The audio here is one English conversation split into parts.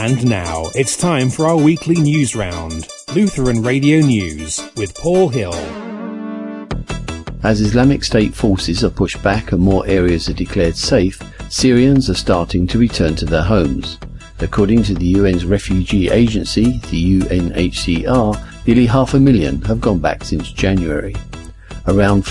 And now it's time for our weekly news round. Lutheran Radio News with Paul Hill. As Islamic State forces are pushed back and more areas are declared safe, Syrians are starting to return to their homes. According to the UN's refugee agency, the UNHCR, nearly 500,000 have gone back since January. Around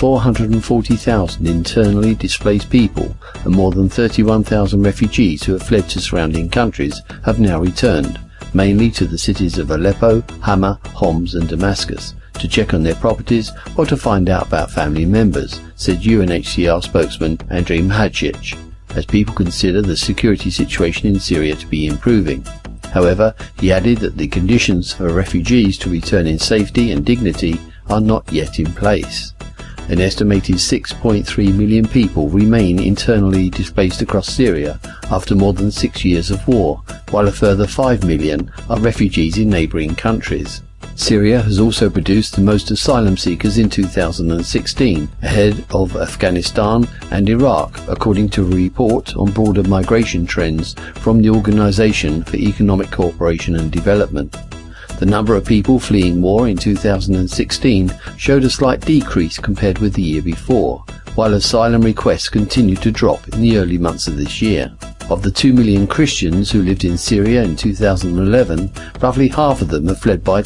440,000 internally displaced people and more than 31,000 refugees who have fled to surrounding countries have now returned, mainly to the cities of Aleppo, Hama, Homs and Damascus, to check on their properties or to find out about family members, said UNHCR spokesman Andrei Mhajic, as people consider the security situation in Syria to be improving. However, he added that the conditions for refugees to return in safety and dignity are not yet in place. An estimated 6.3 million people remain internally displaced across Syria after more than 6 years of war, while a further 5 million are refugees in neighbouring countries. Syria has also produced the most asylum seekers in 2016, ahead of Afghanistan and Iraq, according to a report on broader migration trends from the Organisation for Economic Cooperation and Development. The number of people fleeing war in 2016 showed a slight decrease compared with the year before, while asylum requests continued to drop in the early months of this year. Of the 2 million Christians who lived in Syria in 2011, roughly half of them have fled by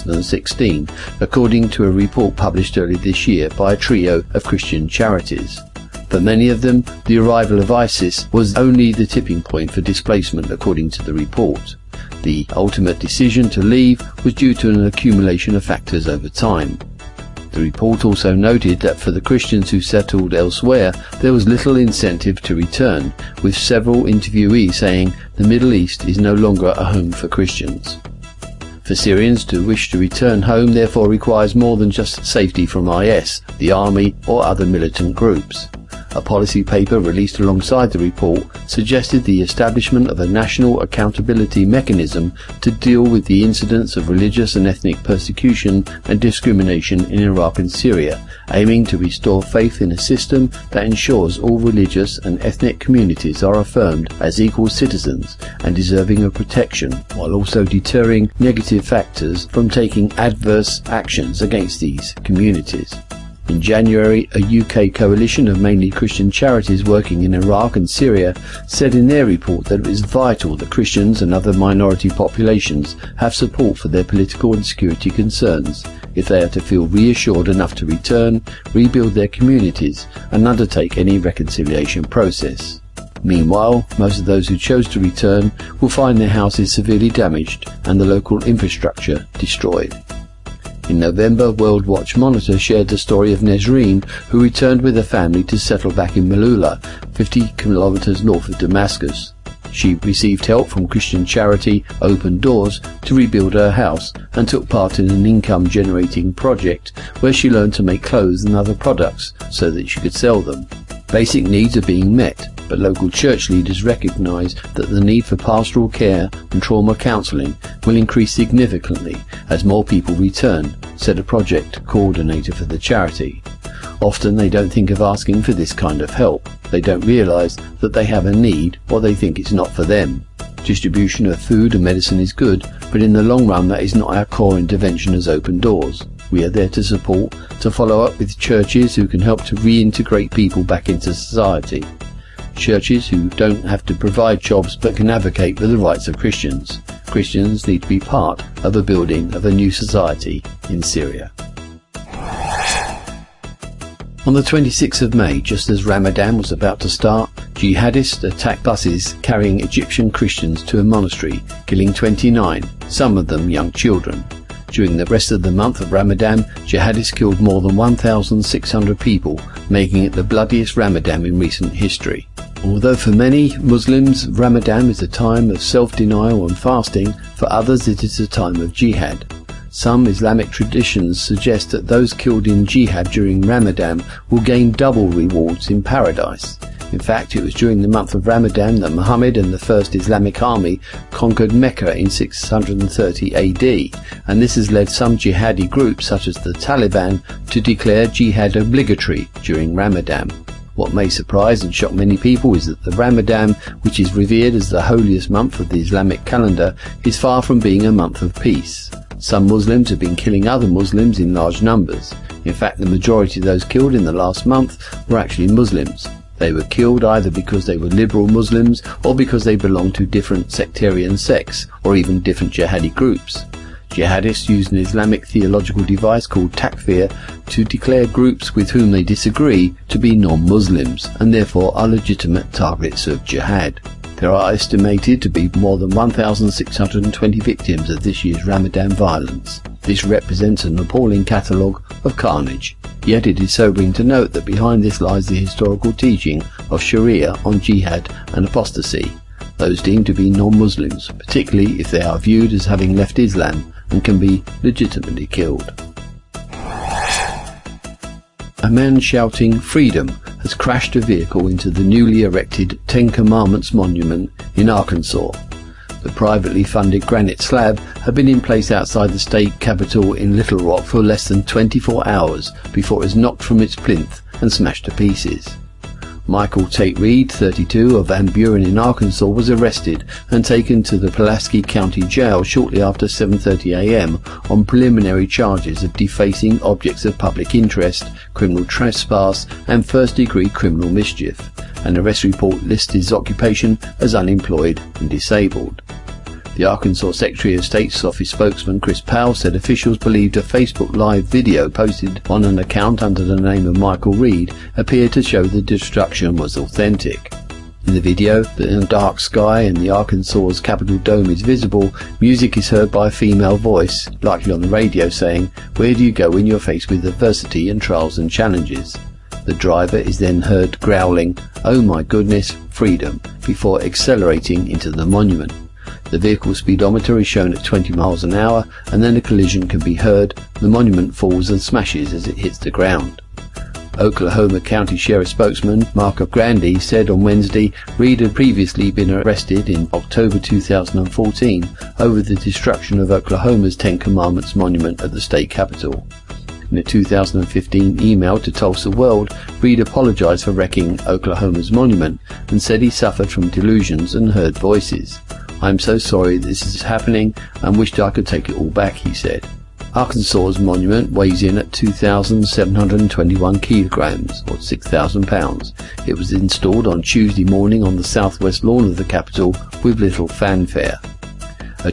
2016, according to a report published early this year by a trio of Christian charities. For many of them, the arrival of ISIS was only the tipping point for displacement, according to the report. The ultimate decision to leave was due to an accumulation of factors over time. The report also noted that for the Christians who settled elsewhere, there was little incentive to return, with several interviewees saying the Middle East is no longer a home for Christians. For Syrians to wish to return home therefore requires more than just safety from IS, the army or other militant groups. A policy paper released alongside the report suggested the establishment of a national accountability mechanism to deal with the incidents of religious and ethnic persecution and discrimination in Iraq and Syria, aiming to restore faith in a system that ensures all religious and ethnic communities are affirmed as equal citizens and deserving of protection, while also deterring negative factors from taking adverse actions against these communities. In January, a UK coalition of mainly Christian charities working in Iraq and Syria said in their report that it is vital that Christians and other minority populations have support for their political and security concerns if they are to feel reassured enough to return, rebuild their communities and undertake any reconciliation process. Meanwhile, most of those who chose to return will find their houses severely damaged and the local infrastructure destroyed. In November, World Watch Monitor shared the story of Nesreen, who returned with her family to settle back in Malula, 50 kilometers north of Damascus. She received help from Christian charity Open Doors to rebuild her house and took part in an income-generating project where she learned to make clothes and other products so that she could sell them. Basic needs are being met, but local church leaders recognise that the need for pastoral care and trauma counselling will increase significantly as more people return, said a project coordinator for the charity. Often they don't think of asking for this kind of help. They don't realise that they have a need or they think it's not for them. Distribution of food and medicine is good, but in the long run that is not our core intervention as Open Doors. We are there to support, to follow up with churches who can help to reintegrate people back into society. Churches who don't have to provide jobs but can advocate for the rights of Christians. Christians need to be part of the building of a new society in Syria. On the 26th of May, just as Ramadan was about to start, jihadists attacked buses carrying Egyptian Christians to a monastery, killing 29, some of them young children. During the rest of the month of Ramadan, jihadists killed more than 1,600 people, making it the bloodiest Ramadan in recent history. Although for many Muslims, Ramadan is a time of self-denial and fasting, for others it is a time of jihad. Some Islamic traditions suggest that those killed in jihad during Ramadan will gain double rewards in paradise. In fact, it was during the month of Ramadan that Muhammad and the First Islamic Army conquered Mecca in 630 AD, and this has led some jihadi groups such as the Taliban to declare jihad obligatory during Ramadan. What may surprise and shock many people is that the Ramadan, which is revered as the holiest month of the Islamic calendar, is far from being a month of peace. Some Muslims have been killing other Muslims in large numbers. In fact, the majority of those killed in the last month were actually Muslims. They were killed either because they were liberal Muslims or because they belonged to different sectarian sects or even different jihadi groups. Jihadists use an Islamic theological device called takfir to declare groups with whom they disagree to be non-Muslims and therefore are legitimate targets of jihad. There are estimated to be more than 1,620 victims of this year's Ramadan violence. This represents an appalling catalogue of carnage. Yet it is sobering to note that behind this lies the historical teaching of Sharia on jihad and apostasy, those deemed to be non-Muslims, particularly if they are viewed as having left Islam and can be legitimately killed. A man shouting "Freedom" has crashed a vehicle into the newly erected Ten Commandments monument in Arkansas. The privately funded granite slab had been in place outside the state capitol in Little Rock for less than 24 hours before it was knocked from its plinth and smashed to pieces. Michael Tate Reed, 32, of Van Buren in Arkansas, was arrested and taken to the Pulaski County Jail shortly after 7:30 a.m. on preliminary charges of defacing objects of public interest, criminal trespass, and first-degree criminal mischief. An arrest report lists his occupation as unemployed and disabled. The Arkansas Secretary of State's office spokesman Chris Powell said officials believed a Facebook Live video posted on an account under the name of Michael Reed appeared to show the destruction was authentic. In the video, the dark sky and the Arkansas's Capitol Dome is visible. Music is heard by a female voice, likely on the radio, saying, "Where do you go when you're faced with adversity and trials and challenges?" The driver is then heard growling, "Oh my goodness, freedom," before accelerating into the monument. The vehicle speedometer is shown at 20 miles an hour, and then a collision can be heard. The monument falls and smashes as it hits the ground. Oklahoma County Sheriff spokesman Marco Grandi said on Wednesday Reed had previously been arrested in October 2014 over the destruction of Oklahoma's Ten Commandments monument at the state capitol. In a 2015 email to Tulsa World, Reed apologized for wrecking Oklahoma's monument and said he suffered from delusions and heard voices. "I'm so sorry this is happening and wished I could take it all back," he said. Arkansas's monument weighs in at 2,721 kilograms, or 6,000 pounds. It was installed on Tuesday morning on the southwest lawn of the Capitol with little fanfare. A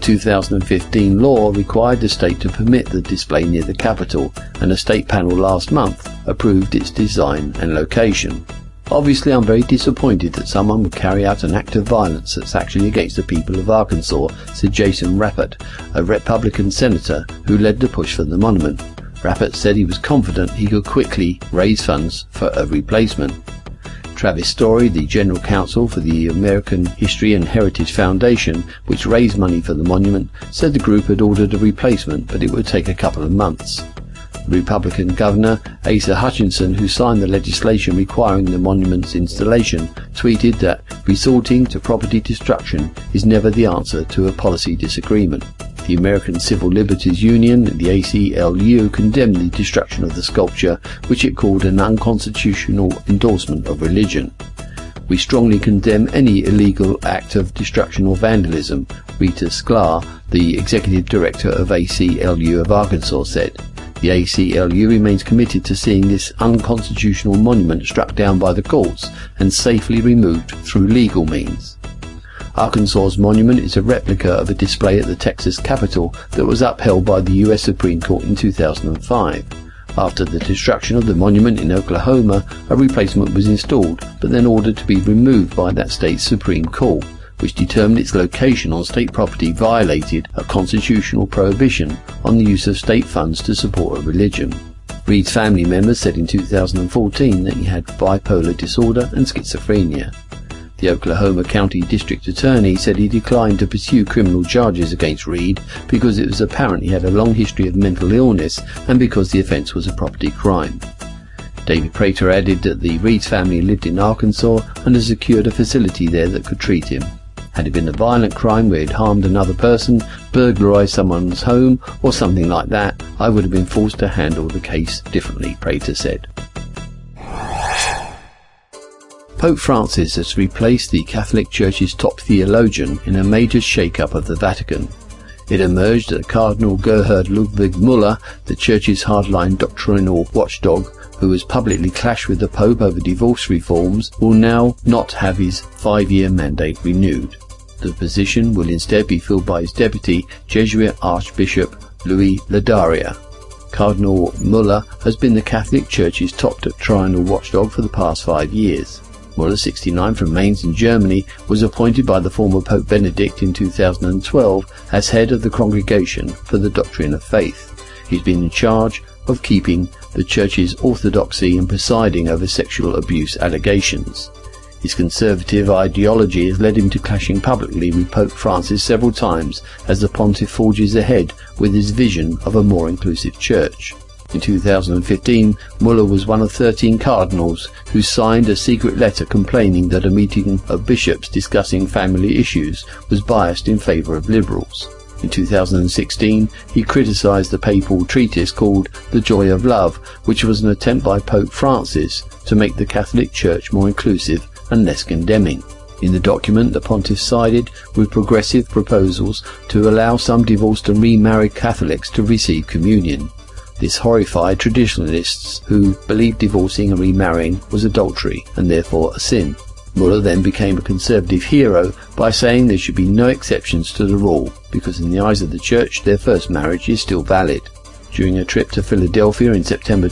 2015 law required the state to permit the display near the Capitol, and a state panel last month approved its design and location. "Obviously, I'm very disappointed that someone would carry out an act of violence that's actually against the people of Arkansas," said Jason Rappert, a Republican senator who led the push for the monument. Rappert said he was confident he could quickly raise funds for a replacement. Travis Story, the general counsel for the American History and Heritage Foundation, which raised money for the monument, said the group had ordered a replacement, but it would take a couple of months. Republican Governor Asa Hutchinson, who signed the legislation requiring the monument's installation, tweeted that resorting to property destruction is never the answer to a policy disagreement. The American Civil Liberties Union, the ACLU, condemned the destruction of the sculpture, which it called an unconstitutional endorsement of religion. "We strongly condemn any illegal act of destruction or vandalism," Rita Sklar, the executive director of ACLU of Arkansas, said. The ACLU remains committed to seeing this unconstitutional monument struck down by the courts and safely removed through legal means. Arkansas's monument is a replica of a display at the Texas Capitol that was upheld by the U.S. Supreme Court in 2005. After the destruction of the monument in Oklahoma, a replacement was installed, but then ordered to be removed by that state's Supreme Court, which determined its location on state property violated a constitutional prohibition on the use of state funds to support a religion. Reed's family members said in 2014 that he had bipolar disorder and schizophrenia. The Oklahoma County District Attorney said he declined to pursue criminal charges against Reed because it was apparent he had a long history of mental illness and because the offense was a property crime. David Prater added that the Reed's family lived in Arkansas and had secured a facility there that could treat him. Had it been a violent crime where he'd harmed another person, burglarized someone's home, or something like that, I would have been forced to handle the case differently, Prater said. Pope Francis has replaced the Catholic Church's top theologian in a major shake-up of the Vatican. It emerged that Cardinal Gerhard Ludwig Müller, the Church's hardline doctrinal watchdog, who has publicly clashed with the Pope over divorce reforms, will now not have his 5-year mandate renewed. The position will instead be filled by his deputy, Jesuit Archbishop Louis Ladaria. Cardinal Müller has been the Catholic Church's top doctrinal watchdog for the past 5 years. Müller, 69, from Mainz in Germany, was appointed by the former Pope Benedict in 2012 as head of the Congregation for the Doctrine of Faith. He's been in charge of keeping the Church's orthodoxy and presiding over sexual abuse allegations. His conservative ideology has led him to clashing publicly with Pope Francis several times as the pontiff forges ahead with his vision of a more inclusive church. In 2015, Müller was one of 13 cardinals who signed a secret letter complaining that a meeting of bishops discussing family issues was biased in favour of liberals. In 2016, he criticised the papal treatise called The Joy of Love, which was an attempt by Pope Francis to make the Catholic Church more inclusive and less condemning. In the document, the pontiff sided with progressive proposals to allow some divorced and remarried Catholics to receive communion. This horrified traditionalists who believed divorcing and remarrying was adultery and therefore a sin. Müller then became a conservative hero by saying there should be no exceptions to the rule, because in the eyes of the Church their first marriage is still valid. During a trip to Philadelphia in September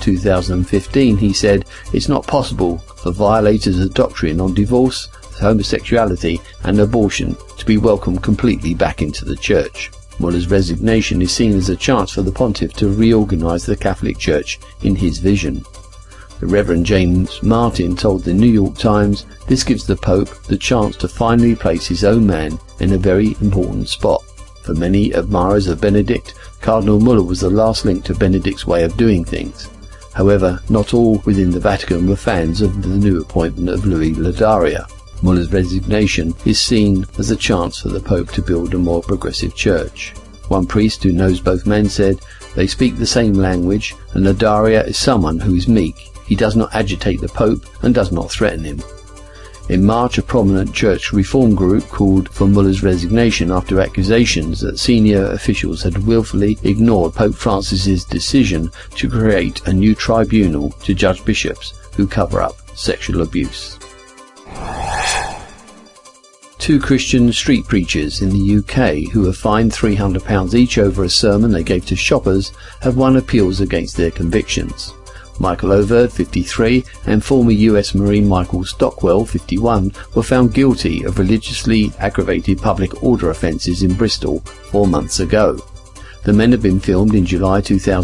2015, he said, "It's not possible for violators of doctrine on divorce, homosexuality and abortion to be welcomed completely back into the Church." Müller's resignation is seen as a chance for the pontiff to reorganize the Catholic Church in his vision. The Reverend James Martin told the New York Times, "This gives the Pope the chance to finally place his own man in a very important spot." For many admirers of Benedict, Cardinal Müller was the last link to Benedict's way of doing things. However, not all within the Vatican were fans of the new appointment of Louis Ladaria. Müller's resignation is seen as a chance for the Pope to build a more progressive church. One priest who knows both men said, "They speak the same language, and Ladaria is someone who is meek. He does not agitate the Pope and does not threaten him." In March, a prominent church reform group called for Müller's resignation after accusations that senior officials had willfully ignored Pope Francis's decision to create a new tribunal to judge bishops who cover up sexual abuse. 2 Christian street preachers in the UK who were fined £300 each over a sermon they gave to shoppers have won appeals against their convictions. Michael Overd, 53, and former US Marine Michael Stockwell, 51, were found guilty of religiously aggravated public order offences in Bristol 4 months ago. The men had been filmed in July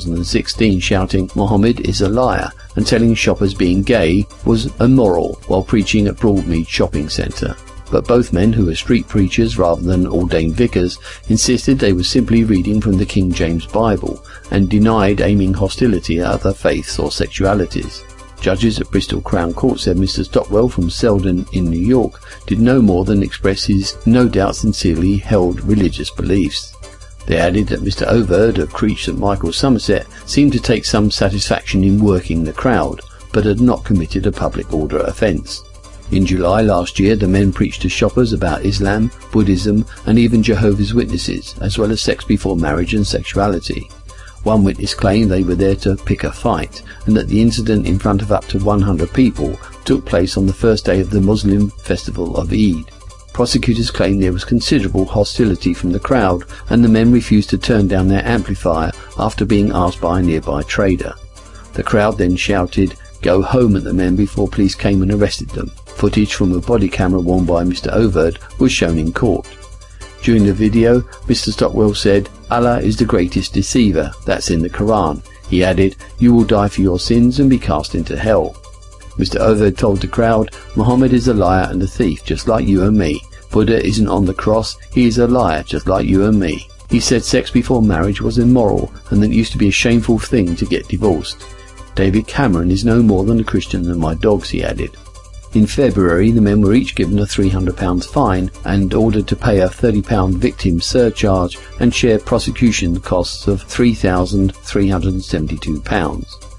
2016 shouting "Mohammed is a liar" and telling shoppers being gay was immoral while preaching at Broadmead shopping centre. But both men, who were street preachers rather than ordained vicars, insisted they were simply reading from the King James Bible and denied aiming hostility at other faiths or sexualities. Judges at Bristol Crown Court said Mr. Stockwell from Selden in New York did no more than express his no doubt sincerely held religious beliefs. They added that Mr. Overd of Creech St Michael's, Somerset, seemed to take some satisfaction in working the crowd, but had not committed a public order offence. In July last year, the men preached to shoppers about Islam, Buddhism and even Jehovah's Witnesses, as well as sex before marriage and sexuality. One witness claimed they were there to pick a fight, and that the incident in front of up to 100 people took place on the first day of the Muslim festival of Eid. Prosecutors claimed there was considerable hostility from the crowd, and the men refused to turn down their amplifier after being asked by a nearby trader. The crowd then shouted "Go home" at the men before police came and arrested them. Footage from a body camera worn by Mr. Overd was shown in court. During the video, Mr. Stockwell said, "Allah is the greatest deceiver, that's in the Quran." He added, "You will die for your sins and be cast into hell." Mr. Overd told the crowd, "Muhammad is a liar and a thief, just like you and me. Buddha isn't on the cross, he is a liar, just like you and me. He said sex before marriage was immoral and that it used to be a shameful thing to get divorced. David Cameron is no more than a Christian than my dogs," he added. In February, the men were each given a £300 fine and ordered to pay a £30 victim surcharge and share prosecution costs of £3,372.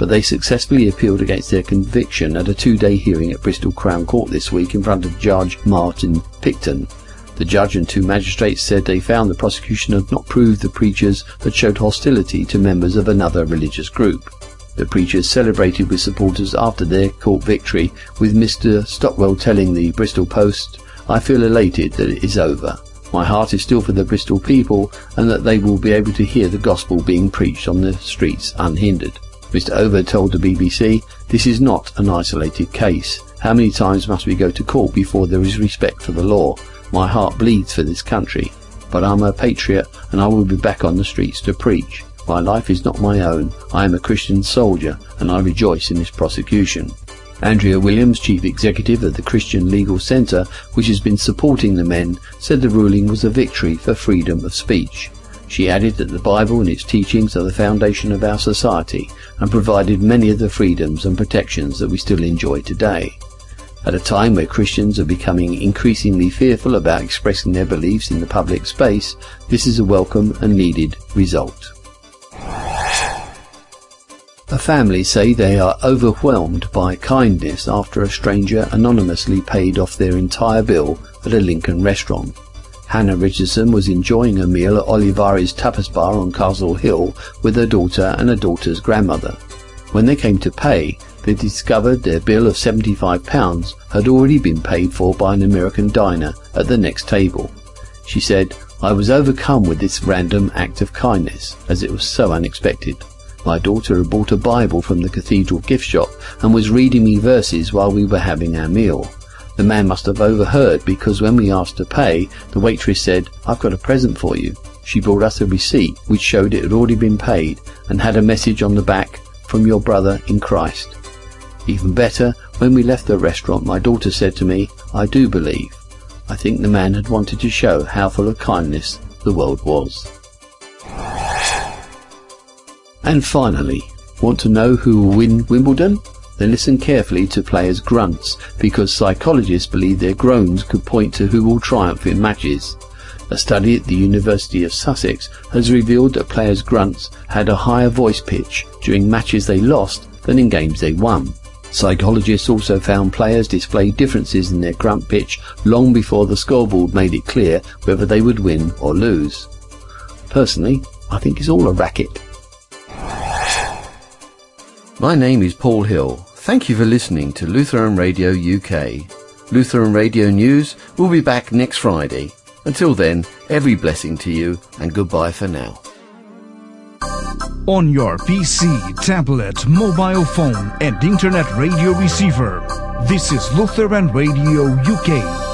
but they successfully appealed against their conviction at a 2-day hearing at Bristol Crown Court this week in front of Judge Martin Picton. The judge and 2 magistrates said they found the prosecution had not proved the preachers had showed hostility to members of another religious group. The preachers celebrated with supporters after their court victory, with Mr. Stockwell telling the Bristol Post, "I feel elated that it is over. My heart is still for the Bristol people and that they will be able to hear the gospel being preached on the streets unhindered." Mr. Over told the BBC, "This is not an isolated case. How many times must we go to court before there is respect for the law? My heart bleeds for this country, but I'm a patriot and I will be back on the streets to preach. My life is not my own. I am a Christian soldier and I rejoice in this prosecution." Andrea Williams, Chief Executive of the Christian Legal Centre, which has been supporting the men, said the ruling was a victory for freedom of speech. She added that the Bible and its teachings are the foundation of our society and provided many of the freedoms and protections that we still enjoy today. At a time where Christians are becoming increasingly fearful about expressing their beliefs in the public space, this is a welcome and needed result. A family say they are overwhelmed by kindness after a stranger anonymously paid off their entire bill at a Lincoln restaurant. Hannah Richardson was enjoying a meal at Olivares Tapas Bar on Castle Hill with her daughter and her daughter's grandmother. When they came to pay, they discovered their bill of £75 had already been paid for by an American diner at the next table. She said, "I was overcome with this random act of kindness, as it was so unexpected. My daughter had bought a Bible from the cathedral gift shop and was reading me verses while we were having our meal. The man must have overheard, because when we asked to pay, the waitress said, 'I've got a present for you.' She brought us a receipt which showed it had already been paid and had a message on the back, 'From your brother in Christ.' Even better, when we left the restaurant, my daughter said to me, 'I do believe.' I think the man had wanted to show how full of kindness the world was." And finally, want to know who will win Wimbledon? Then listen carefully to players' grunts, because psychologists believe their groans could point to who will triumph in matches. A study at the University of Sussex has revealed that players' grunts had a higher voice pitch during matches they lost than in games they won. Psychologists also found players displayed differences in their grunt pitch long before the scoreboard made it clear whether they would win or lose. Personally, I think it's all a racket. My name is Paul Hill. Thank you for listening to Lutheran Radio UK. Lutheran Radio News will be back next Friday. Until then, every blessing to you and goodbye for now. On your PC, tablet, mobile phone and internet radio receiver, this is Lutheran Radio UK.